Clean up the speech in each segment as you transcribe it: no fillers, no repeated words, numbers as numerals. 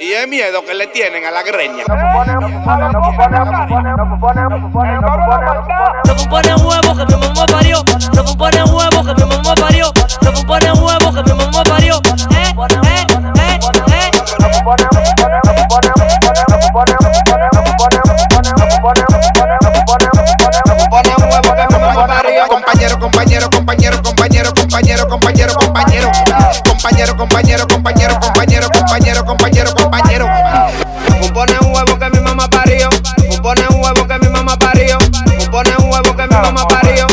Y es miedo que le tienen a la greña. No compone huevo que mi mamá parió. No compone huevo que mi mamá parió. No compone huevo que mi mamá parió. Compañero, compañero, compañero, compañero, compañero, compañero, compañero, compañero, compañero, compañero, compañero, compañero, compañero, compañero. Compone un huevo que mi mamá parió. Compone un huevo que mi mamá parió. Compone un huevo que mi mamá parió.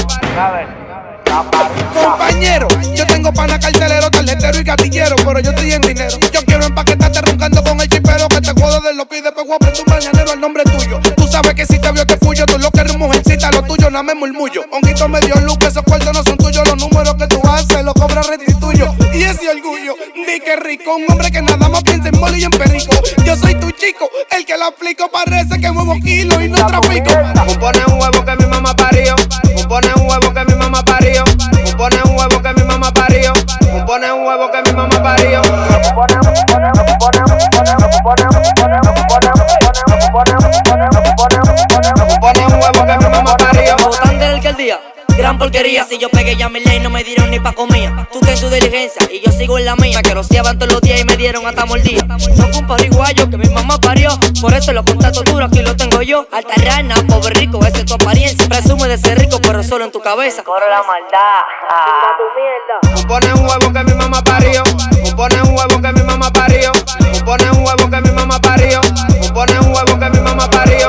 Compañero, yo tengo pana carcelero, tarjetero y gatillero, pero yo estoy en dinero. Yo quiero empaquetarte roncando con el chipero que te jodo de lo pide, después voy a prender un mañanero al nombre tuyo. Tú sabes que si te vio te fuyo, tú lo que eres mujercita, lo tuyo nada me murmullo. Honguito me dio luz, que esos cuartos no son tuyos, los números que tú haces los cobras restituyo. Y ese orgullo, di que rico, un hombre que nada más piensa en mole y en perico. Yo soy tu chico, el que la aplico, parece que muevo kilos y no trafico. Compone un huevo que mi mamá parió. Compone un huevo que mi mamá parió. Compone un huevo que mi mamá parió. Compone un huevo que mi mamá parió. Compone un huevo que mi mamá parió. Votante de alcaldía, gran porquería. Si yo pegué ya mi ley no me dieron ni pa' comida. Tú ten tu diligencia y yo sigo en la mía. Que rociaban todos los días y me dieron hasta mordida. No un pariguayo que mi mamá parió. Por eso los contactos duros aquí los tengo yo. Alta rana, pobre rico, esa es tu apariencia. Presume de ser rico pero solo en tu cabeza. Corre la maldad. Compone un huevo que mi mamá parió. Compone un huevo que mi mamá parió. Compone un huevo que mi mamá parió. Compone un huevo que mi mamá parió.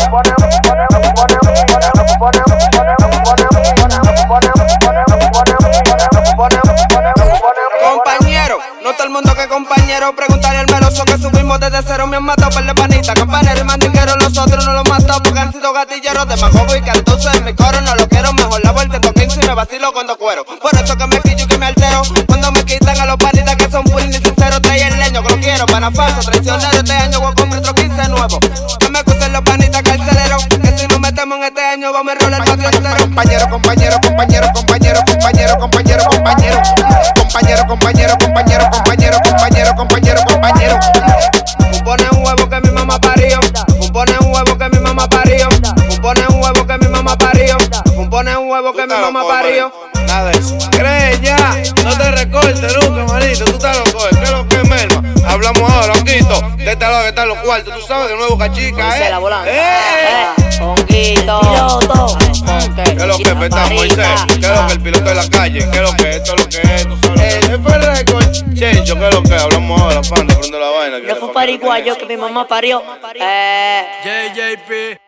Compañero, no todo el mundo que compañero. Preguntarle al meloso que subimos desde cero. Me han matado por la panita, campanero y mandinguero. Los otros no los matado porque han sido gatilleros. De majobo y cantuzo en mi coro no lo quiero. Mejor la vuelta en 15 y me vacilo cuando cuero. Por eso que me quillo y que me altero. Cuando me quitan a los panitas que son full ni sinceros. Trae el leño que lo quiero, pana falso, traicionero. Este año voy a comprar otro 15 nuevo. Que me acusen los panitas carceleros. Que si nos metemos en este año vamos a enrolar el patio entero. Compañero, compañero, compañero, compañero, compañero, compañero, compañero, compañero, compañero, compañero, compañero, compañero, compañero, compañero. Compone un huevo que mi mamá parió. Compone un huevo que mi mamá parió. Compone un huevo que mi mamá parió. Compone un huevo que mi mamá parió. Nada de eso. Crees ya, no te recortes nunca, manito. Tú estás loco, ¿qué es lo que es, Melma? Hablamos ahora, Honguito, de este lado que están los cuartos. Tú sabes, de nuevo cachica, Moisés, la volante. Honguito. Piloto. ¿Qué es lo que petamos, Moisés? ¿Qué es lo que el piloto de la calle? ¿Qué es lo que esto es lo que es? Tú sabes. El F Record. Chencho, ¿qué es lo que es? Hablamos ahora, panda, prende la vaina. No fue pariguayo que mi mamá parió. JJP.